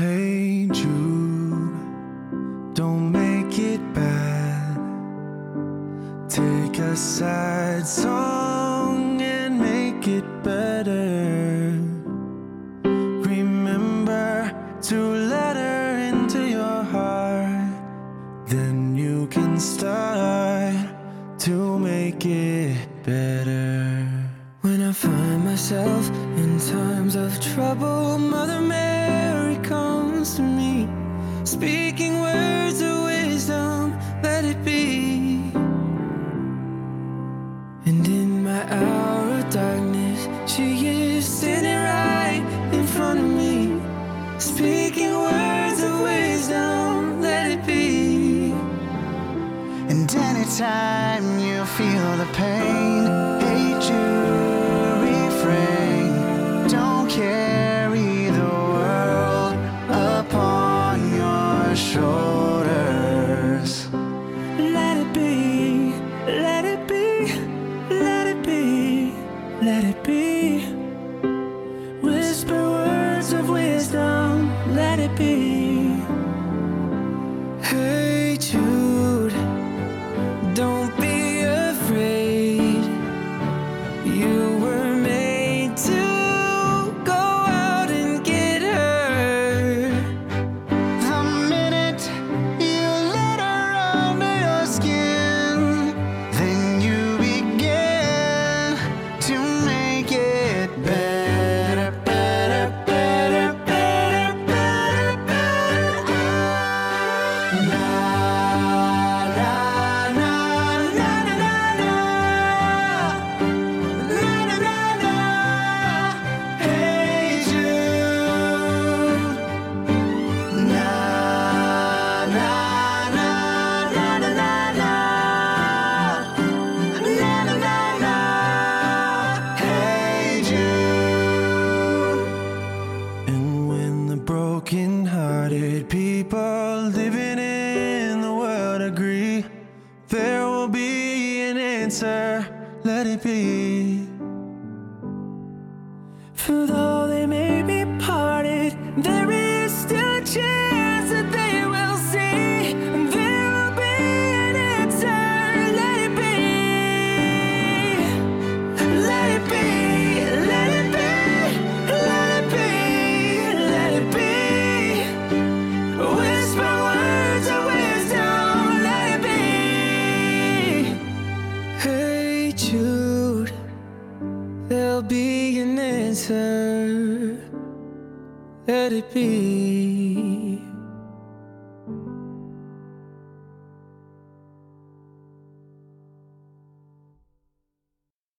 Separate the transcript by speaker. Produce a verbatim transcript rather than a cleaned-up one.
Speaker 1: Hey Jude, don't make it bad. Take a sad song and make it better. Remember to let her into your heart. Then you can start to make it better.
Speaker 2: When I find myself in times of trouble, Mother Mary comes to me, speaking words of wisdom, let it be. And in my hour of darkness, she is sitting right in front of me, speaking words of wisdom, let it be.
Speaker 3: And anytime you feel the pain, hey Jude, refrain. Don't carry the world upon your shoulders.
Speaker 2: Let it be, let it be, let it be, let it be. Whisper words of wisdom, let it be. Hey Jude, don't be afraid. You were made to go out and get her.
Speaker 3: The minute you let her under your skin, then you begin to make it better, better, better, better, better, better. Na, na, na, na, na, na, na. Na, na, na, na. Hey Jude. Na, na, na, na, na, na, na. Na, na, na, na. Hey Jude.
Speaker 1: And when the broken-hearted people living in the world agree, there will be an answer, let it be.
Speaker 2: For though they may be parted, there is still a chance that they will see. And there will be an answer, let it be. Let it be, let it be, let it be, let it be. Whisper words of wisdom, let it be. Hey Jude, there'll be an answer, let it be.